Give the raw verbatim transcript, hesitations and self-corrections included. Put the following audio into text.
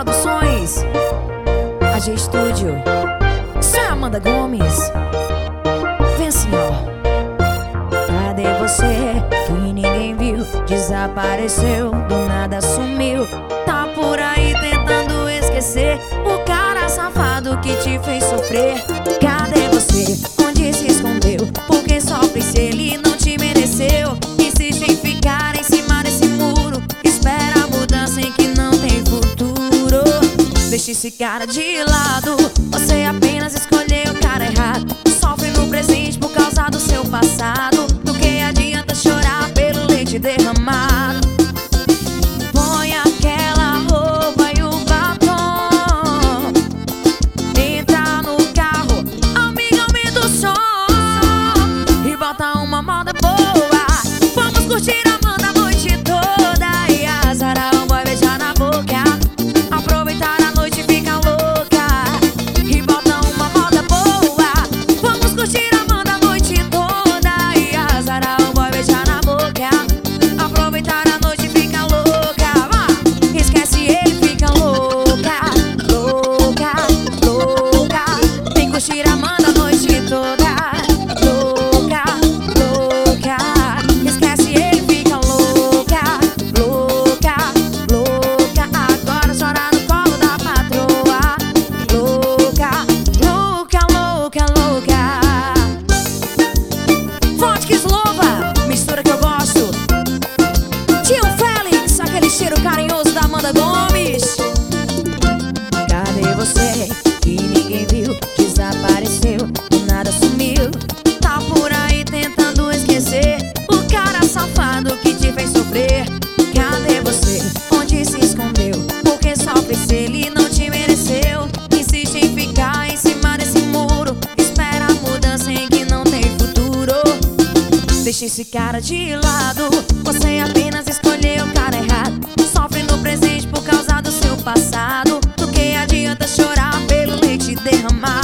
Produções, A G Studio. Isso é Amanda Gomes. Vem assim, ó. Cadê você que ninguém viu? Desapareceu, do nada sumiu. Tá por aí tentando esquecer o cara safado que te fez sofrer. Cadê você? Onde se escondeu? Porque sofre se ele não te mereceu. Insiste em ficar em cima desse muro. Espera a mudança em que não tem futuro. Deixa esse cara de lado. Você apenas escolheu o cara errado. Sofre no presente por causa do seu passado. Do que adianta chorar pelo leite derramado? Põe aquela roupa e o batom. Entra no carro, amiga, aumenta o som e bota uma moda boa. Vamos curtir a Amanda a noite toda e azarar o boy, beijar na boca. Aproveitar a noite e ficar louca e bota uma moda boa. Vamos curtir a Amanda a noite toda e azarar o boy, beijar na boca. Aproveitar a noite e ficar louca. Vai. Esquece ele, fica louca, louca, louca. Vem curtir a Amanda a noite toda. Louca, louca. Esquece ele, fica louca, louca, louca. Agora chora no colo da patroa. Louca, louca, louca, louca. Vodka Slova, mistura que eu gosto. Tio Félix, aquele cheiro carinhoso da Amanda Gomes. Cadê você que ninguém viu? Desapareceu, do nada sumiu. Tá por aí tentando esquecer o cara safado que te fez sofrer. Cadê você? Onde se escondeu? Porque sofre se ele não te mereceu. Insiste em ficar em cima desse muro. Espera a mudança em que não tem futuro. Deixa esse cara de lado. Você apenas escolheu o cara errado. Sofre no presente por causa do seu passado. Do que adianta chorar pelo leite derramado?